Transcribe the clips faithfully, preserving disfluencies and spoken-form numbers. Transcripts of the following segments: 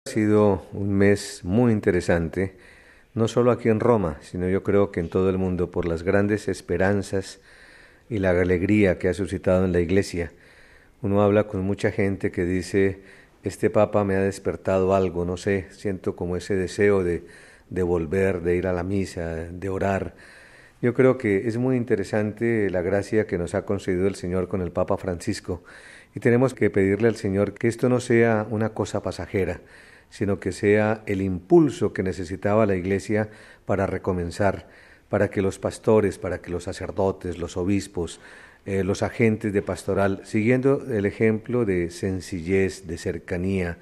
Ha sido un mes muy interesante, no solo aquí en Roma, sino yo creo que en todo el mundo, por las grandes esperanzas y la alegría que ha suscitado en la Iglesia. Uno habla con mucha gente que dice, este Papa me ha despertado algo, no sé, siento como ese deseo de, de volver, de ir a la misa, de orar. Yo creo que es muy interesante la gracia que nos ha concedido el Señor con el Papa Francisco y tenemos que pedirle al Señor que esto no sea una cosa pasajera, sino que sea el impulso que necesitaba la Iglesia para recomenzar, para que los pastores, para que los sacerdotes, los obispos, eh, los agentes de pastoral, siguiendo el ejemplo de sencillez, de cercanía,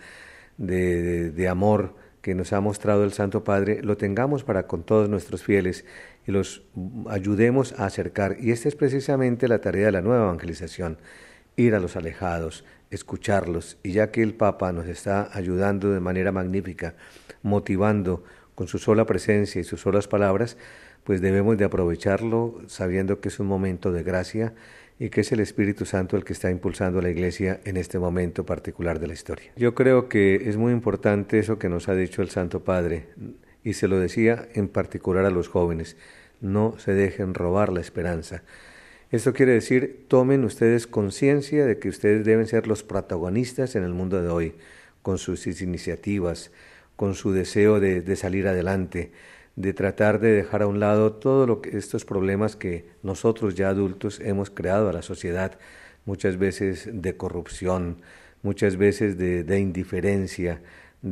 de, de, de amor que nos ha mostrado el Santo Padre, lo tengamos para con todos nuestros fieles y los ayudemos a acercar. Y esta es precisamente la tarea de la nueva evangelización, ir a los alejados, escucharlos. Y ya que el Papa nos está ayudando de manera magnífica, motivando con su sola presencia y sus solas palabras, pues debemos de aprovecharlo sabiendo que es un momento de gracia y que es el Espíritu Santo el que está impulsando a la Iglesia en este momento particular de la historia. Yo creo que es muy importante eso que nos ha dicho el Santo Padre, y se lo decía en particular a los jóvenes: no se dejen robar la esperanza. Esto quiere decir, tomen ustedes conciencia de que ustedes deben ser los protagonistas en el mundo de hoy, con sus iniciativas, con su deseo de, de salir adelante, de tratar de dejar a un lado todos lo que, estos problemas que nosotros ya adultos hemos creado a la sociedad, muchas veces de corrupción, muchas veces de, de indiferencia,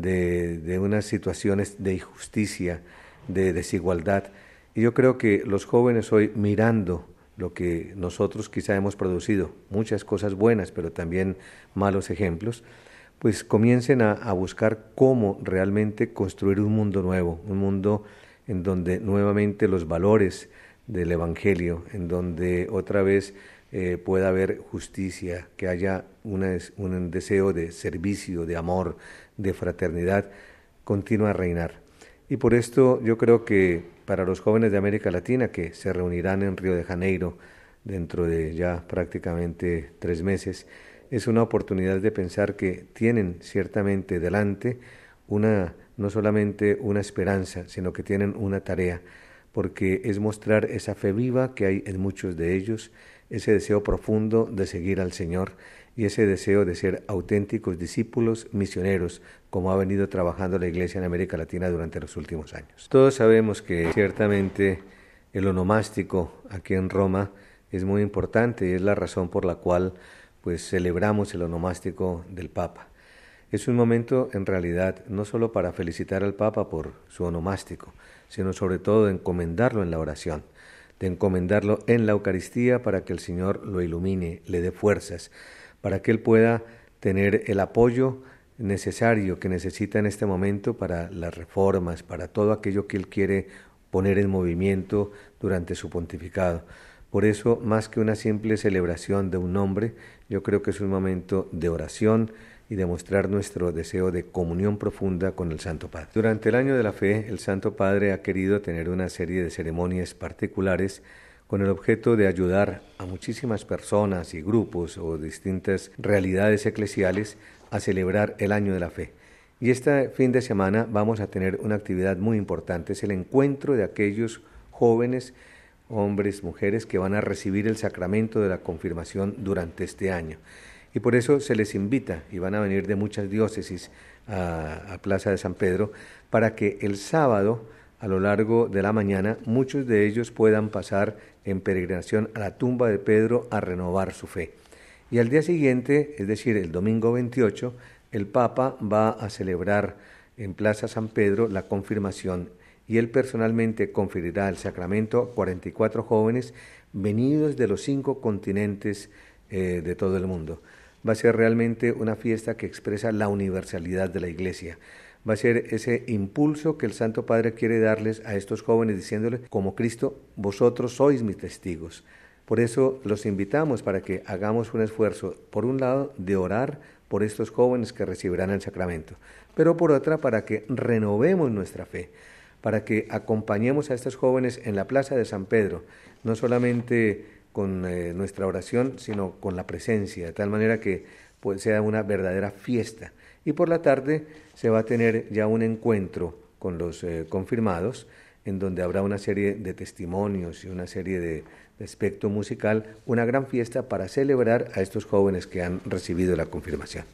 de, de unas situaciones de injusticia, de desigualdad. Y yo creo que los jóvenes hoy, mirando lo que nosotros quizá hemos producido, muchas cosas buenas, pero también malos ejemplos, pues comiencen a, a buscar cómo realmente construir un mundo nuevo, un mundo en donde nuevamente los valores del Evangelio, en donde otra vez eh, pueda haber justicia, que haya una, un deseo de servicio, de amor, de fraternidad, continúa a reinar. Y por esto yo creo que para los jóvenes de América Latina que se reunirán en Río de Janeiro dentro de ya prácticamente tres meses, es una oportunidad de pensar que tienen ciertamente delante una, no solamente una esperanza, sino que tienen una tarea, porque es mostrar esa fe viva que hay en muchos de ellos, ese deseo profundo de seguir al Señor y ese deseo de ser auténticos discípulos misioneros, como ha venido trabajando la Iglesia en América Latina durante los últimos años. Todos sabemos que ciertamente el onomástico aquí en Roma es muy importante y es la razón por la cual pues celebramos el onomástico del Papa. Es un momento en realidad no solo para felicitar al Papa por su onomástico, sino sobre todo de encomendarlo en la oración, de encomendarlo en la Eucaristía para que el Señor lo ilumine, le dé fuerzas, para que él pueda tener el apoyo necesario que necesita en este momento para las reformas, para todo aquello que él quiere poner en movimiento durante su pontificado. Por eso, más que una simple celebración de un nombre, yo creo que es un momento de oración y de mostrar nuestro deseo de comunión profunda con el Santo Padre. Durante el Año de la Fe, el Santo Padre ha querido tener una serie de ceremonias particulares con el objeto de ayudar a muchísimas personas y grupos o distintas realidades eclesiales a celebrar el Año de la Fe. Y este fin de semana vamos a tener una actividad muy importante, es el encuentro de aquellos jóvenes, hombres, mujeres que van a recibir el sacramento de la confirmación durante este año. Y por eso se les invita, y van a venir de muchas diócesis a, a Plaza de San Pedro, para que el sábado, a lo largo de la mañana, muchos de ellos puedan pasar en peregrinación a la tumba de Pedro a renovar su fe. Y al día siguiente, es decir, el domingo veintiocho, el Papa va a celebrar en Plaza San Pedro la confirmación y él personalmente conferirá el sacramento a cuarenta y cuatro jóvenes venidos de los cinco continentes eh, de todo el mundo. Va a ser realmente una fiesta que expresa la universalidad de la Iglesia. Va a ser ese impulso que el Santo Padre quiere darles a estos jóvenes diciéndoles, como Cristo, vosotros sois mis testigos. Por eso los invitamos para que hagamos un esfuerzo, por un lado, de orar por estos jóvenes que recibirán el sacramento, pero por otra, para que renovemos nuestra fe, para que acompañemos a estos jóvenes en la Plaza de San Pedro, no solamente con eh, nuestra oración, sino con la presencia, de tal manera que pues, sea una verdadera fiesta y por la tarde se va a tener ya un encuentro con los eh, confirmados, en donde habrá una serie de testimonios y una serie de, de aspecto musical, una gran fiesta para celebrar a estos jóvenes que han recibido la confirmación.